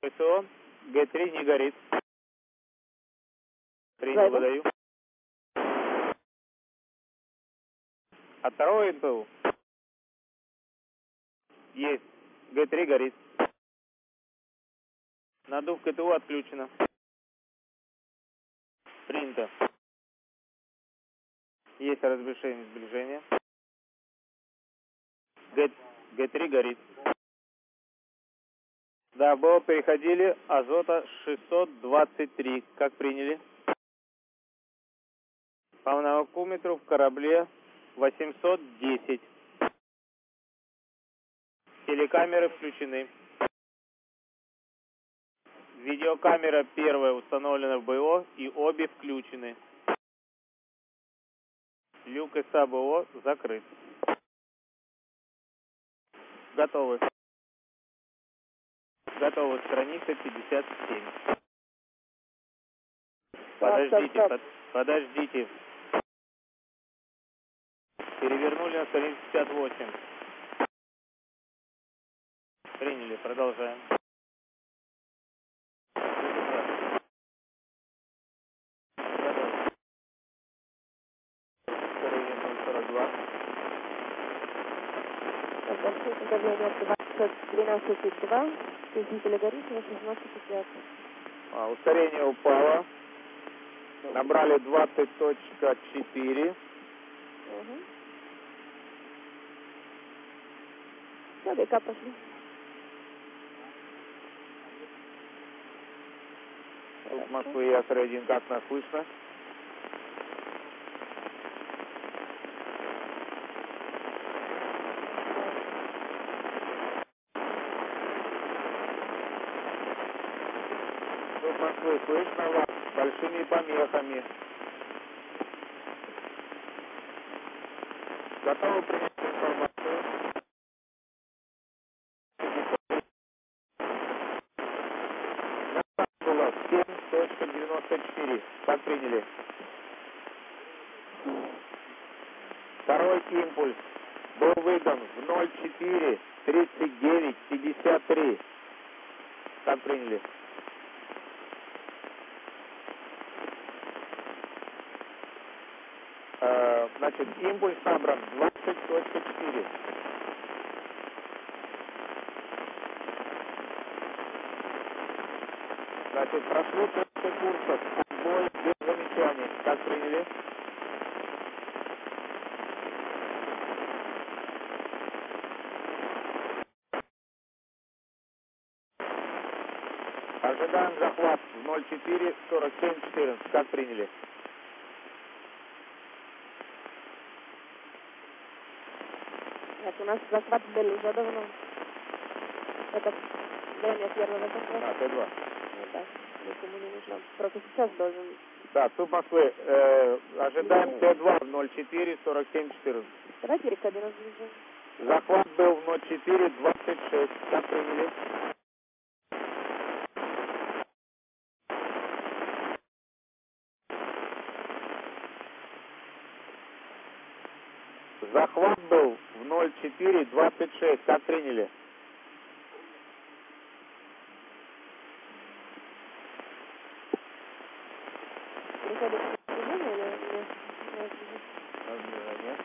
ПСО, Г3 не горит. Принял, выдаю. От второго НПУ. Есть. Г3 горит. Надув КТУ отключено. Принято. Есть разрешение сближения. Г3 горит. Да, БО переходили, азота 623. Как приняли? По наукометру в корабле 810. Телекамеры включены. Видеокамера первая установлена в БО и обе включены. Люк СА БО закрыт. Готовы. Готовы. Страница 57. Подождите, подождите. Перевернули на страницу 58. Приняли. Продолжаем. Ускорение 042. Управление 12,2, свидетель горит, 18,5. Ускорение упало. Набрали 20.4. Угу. Все, ДК пошли. Тут Москвы якорь 1, как нас слышно? Тут Москвы слышно вас с большими помехами. Готовы принять информацию? Было 7.94. Как приняли? Второй импульс был выдан в 04:39:53. Как приняли? Значит, импульс набран 20.4. Значит, прослушивайте курсов, отбой без замечаний. Как приняли? Ожидаем захват в 04:47:14. Как приняли? Нет, у нас захват был уже давно. Это время первого захвата. Т2. Ну да, никому не нужно. Просто сейчас должен. Да, тут Москвы. Ожидаем Т2 в 04:47:14. Давайте рекады разближим. Захват был в 04:26. Как приняли? Захват был в 04:26. Как приняли? Рекады разближения или нет? Разближение.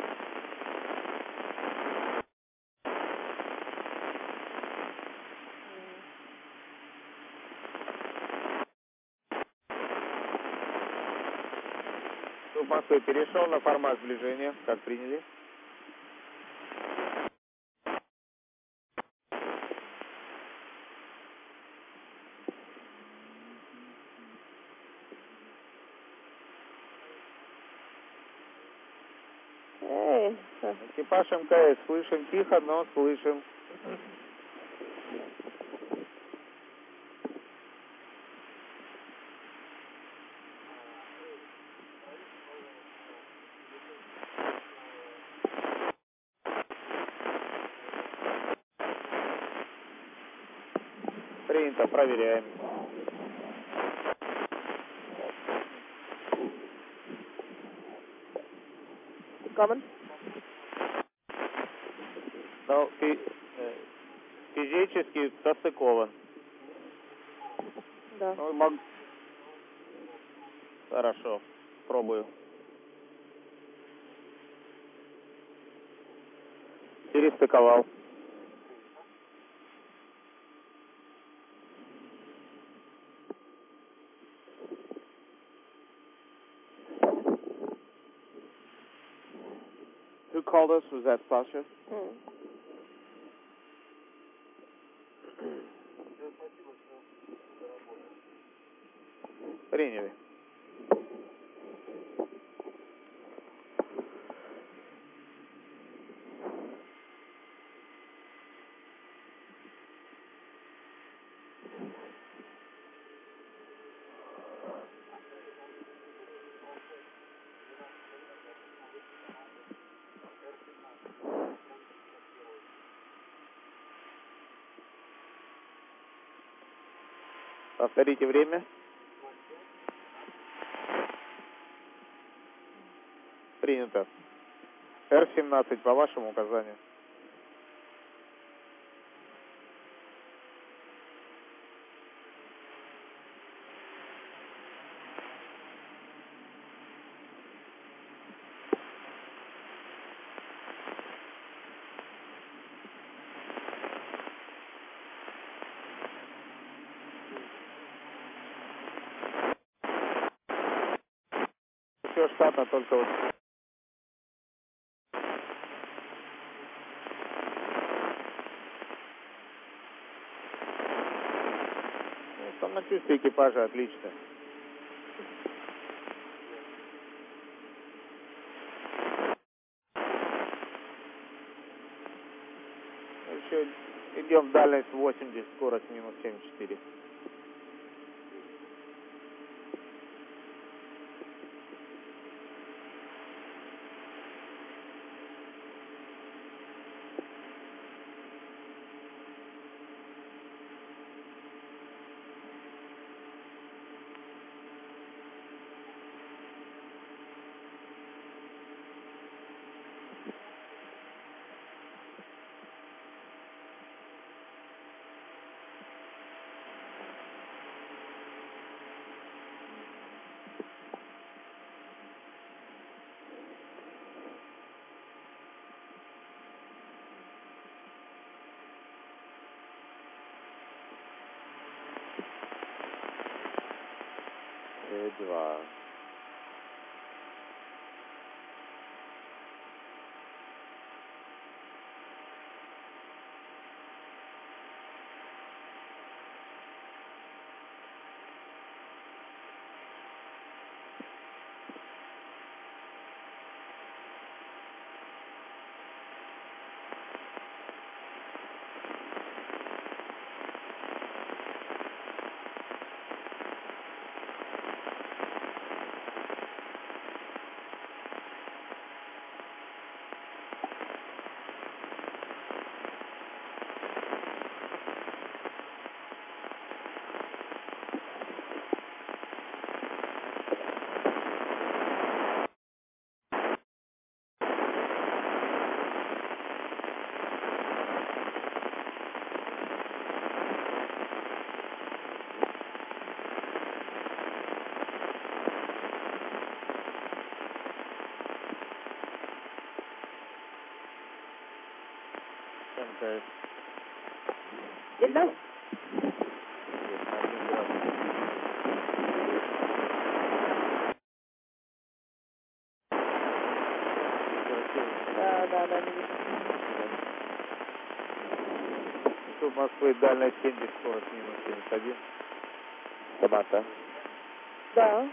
Тут Москвы перешел на формат сближения. Как приняли? Эй, Экипаж МКС. Слышим тихо, но слышим. Принято, проверяем. Common. Но физически состыкован. Да. Ну, Хорошо, пробую. Перестыковал. Who called us? Was that Sasha? Приняли. Повторите время. Принято. Р-17 по вашему указанию. Все штатно, только вот... Ну, самочувствие экипажа отлично. Еще идем в дальность 80, скорость минус 74. Два. МКС. Видно? Да, не вижу. Тут Москвы дальность 70, скорость минус 71. Самата. Да.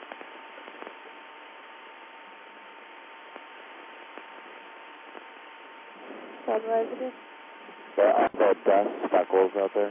Advisory. Yeah, I said dust speckles out there.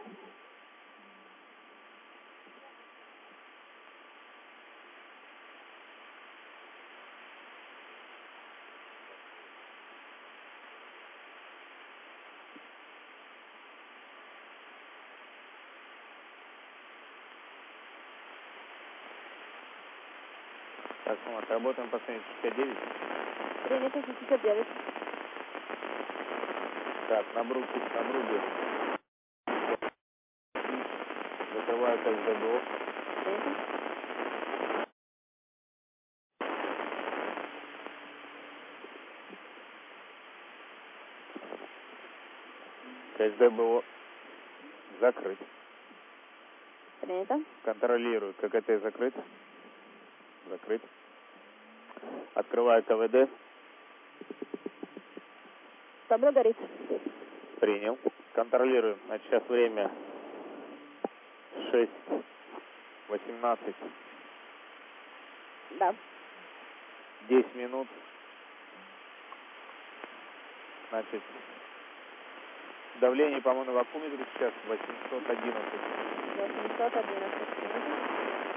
Так, ну, отработаем последний 69. Принято 69. Так, на бруге. Закрываю КСДБО. Принято. КСДБО закрыт. Принято. Контролирую, ККТ закрыт. Закрыт. Открываю КВД. Табло горит. Принял. Контролирую. Значит, сейчас время 6:18. Да. 10 минут. Значит, давление по моновакуметру сейчас 811. 811. Принято.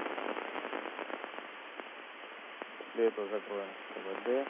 Для этого закроем КВД.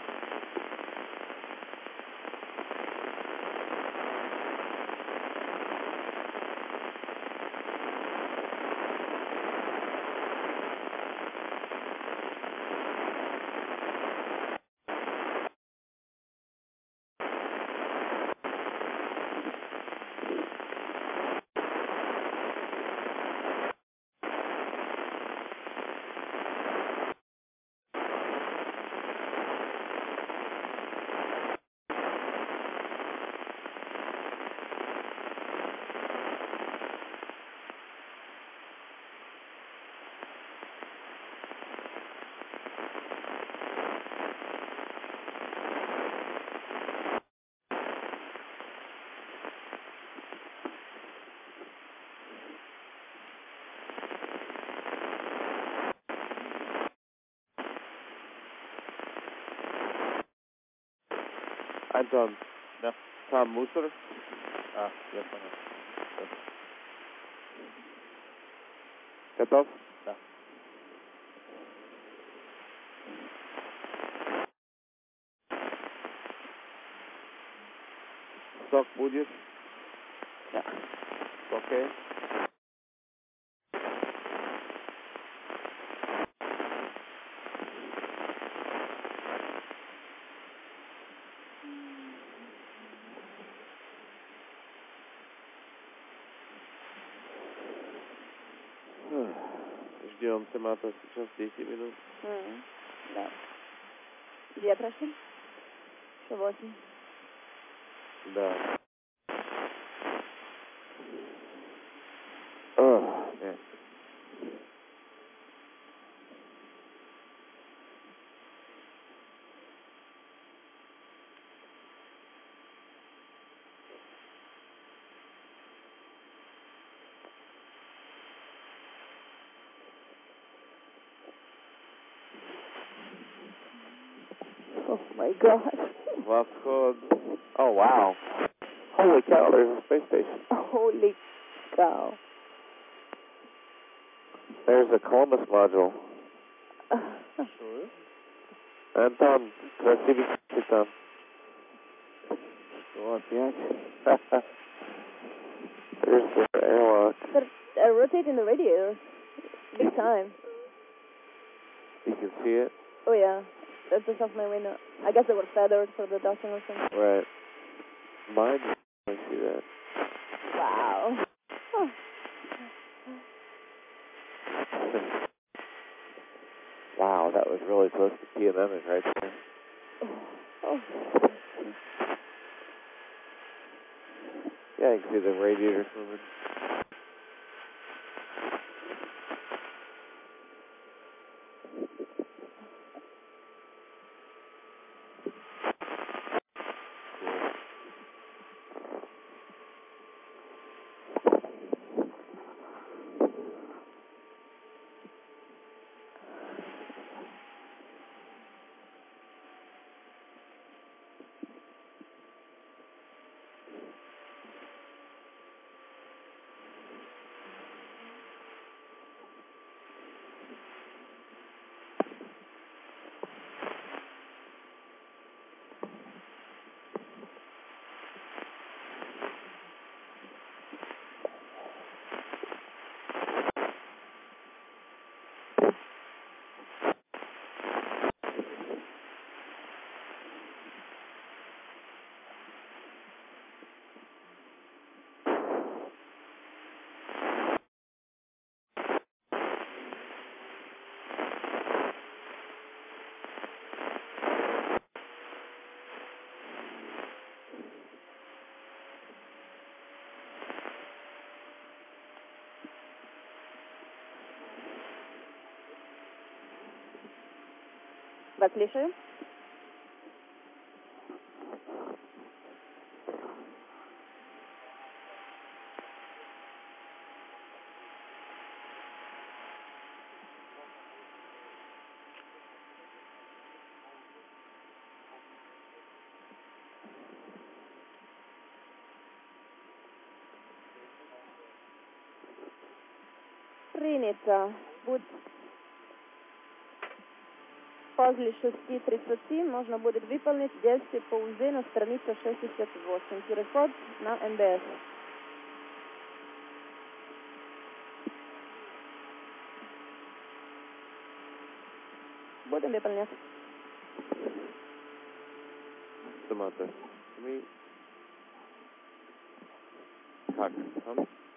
Антон. Да. Там мусор. Я понял. Готов? Да. Сок будет? Да. Окей. Ждем Томата сейчас 10 минут. Да. 2 прошли? Еще 8. Да. Нет. Oh my god. Восход. Oh, wow. Holy cow, there's a space station. Holy cow. There's a Columbus module. Sure. Антон, красивый там. Что опять? There's the airlock. They're rotating the radiators. Big time. You can see it? Oh yeah. That's just off my window. I guess they were feathered for the dusting or something. Right. Mine, I see that. Wow. Oh. Wow, that was really close to PMM right there. Oh. Yeah, you can see the radiators moving. Вас слушаю. Принято. Путь после 6:30 можно будет выполнить действие по УЗ на странице 68. Переход на МБС. Будем выполнять. Samantha, can we talk?